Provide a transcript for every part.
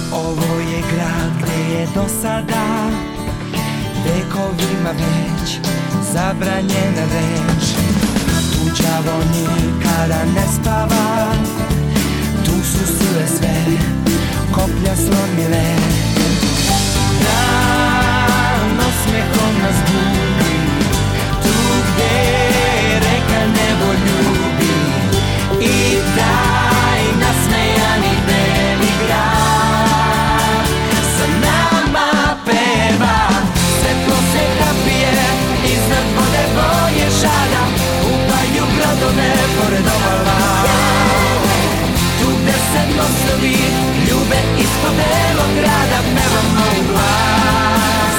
Ovo je grad gde je do sada vekovima već zabranjena reč. Tu đavo nikada ne spava, tu su sile sve koplja slomile. Dan osmehom nas budi, tu gde reka nebo ljubi. I taj nasmejani beli grad sa nama peva. Svetlo se kapije, iznad vode boje žada, upaju brodove pored obala. Tu gde se mostovi ljube ispod belog grada, pevamo u glas.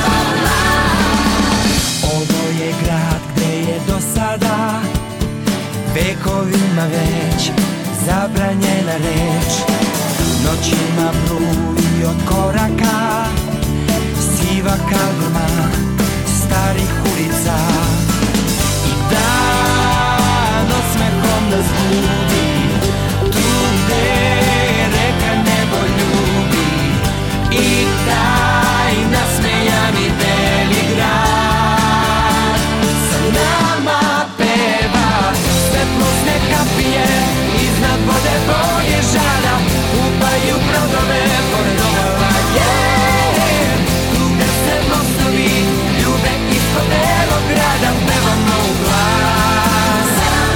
Ovo je grad gde je do sada vekovima već zabranjena reč. Noćima bruji od koraka, siva kaldrma starih ulica. I dan osmehom nas budi, tu gde reka nebo ljubi. I taj nasmejani beli grad sa nama peva. Svetlo sneg kapije, iznad vode boje žada, upaju brodove pored obala. Tu gde se mostovi ljube ispod belog grada, pevamo u glas.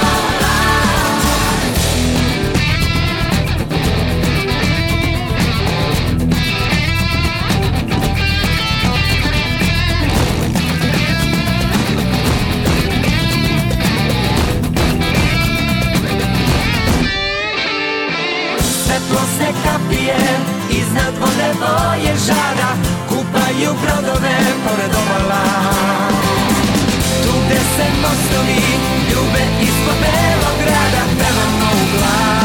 Svetlo se kapije, iznad vode boje žada, kupaju brodove pored obala. Tu gde se mostovi ljube ispod belog grada, pevamo u glas.